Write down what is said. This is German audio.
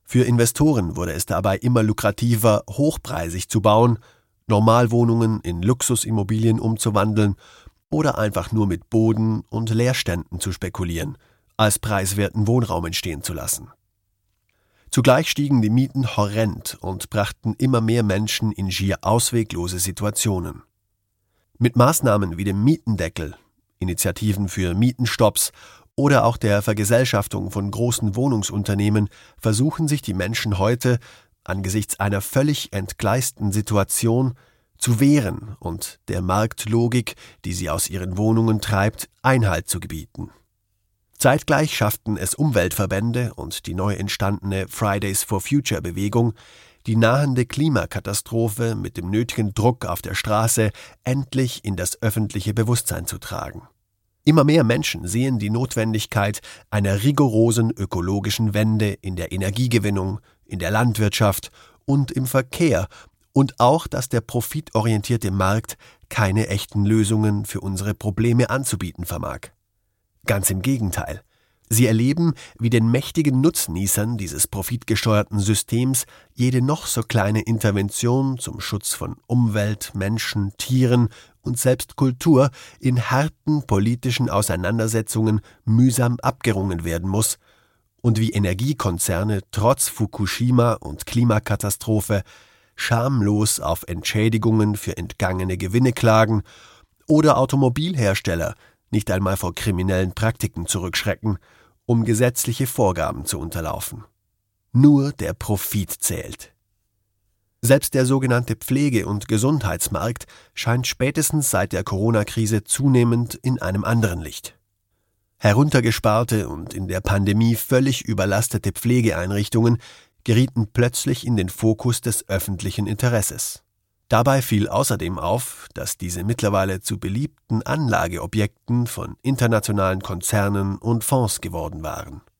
Für Investoren wurde es dabei immer lukrativer, hochpreisig zu bauen, Normalwohnungen in Luxusimmobilien umzuwandeln oder einfach nur mit Boden und Leerständen zu spekulieren, als preiswerten Wohnraum entstehen zu lassen. Zugleich stiegen die Mieten horrend und brachten immer mehr Menschen in schier ausweglose Situationen. Mit Maßnahmen wie dem Mietendeckel, Initiativen für Mietenstopps oder auch der Vergesellschaftung von großen Wohnungsunternehmen versuchen sich die Menschen heute, angesichts einer völlig entgleisten Situation, zu wehren und der Marktlogik, die sie aus ihren Wohnungen treibt, Einhalt zu gebieten. Zeitgleich schafften es Umweltverbände und die neu entstandene Fridays for Future Bewegung, die nahende Klimakatastrophe mit dem nötigen Druck auf der Straße endlich in das öffentliche Bewusstsein zu tragen. Immer mehr Menschen sehen die Notwendigkeit einer rigorosen ökologischen Wende in der Energiegewinnung, in der Landwirtschaft und im Verkehr und auch, dass der profitorientierte Markt keine echten Lösungen für unsere Probleme anzubieten vermag. Ganz im Gegenteil. Sie erleben, wie den mächtigen Nutznießern dieses profitgesteuerten Systems jede noch so kleine Intervention zum Schutz von Umwelt, Menschen, Tieren und selbst Kultur in harten politischen Auseinandersetzungen mühsam abgerungen werden muss und wie Energiekonzerne trotz Fukushima und Klimakatastrophe schamlos auf Entschädigungen für entgangene Gewinne klagen oder Automobilhersteller nicht einmal vor kriminellen Praktiken zurückschrecken, um gesetzliche Vorgaben zu unterlaufen. Nur der Profit zählt. Selbst der sogenannte Pflege- und Gesundheitsmarkt scheint spätestens seit der Corona-Krise zunehmend in einem anderen Licht. Heruntergesparte und in der Pandemie völlig überlastete Pflegeeinrichtungen gerieten plötzlich in den Fokus des öffentlichen Interesses. Dabei fiel außerdem auf, dass diese mittlerweile zu beliebten Anlageobjekten von internationalen Konzernen und Fonds geworden waren.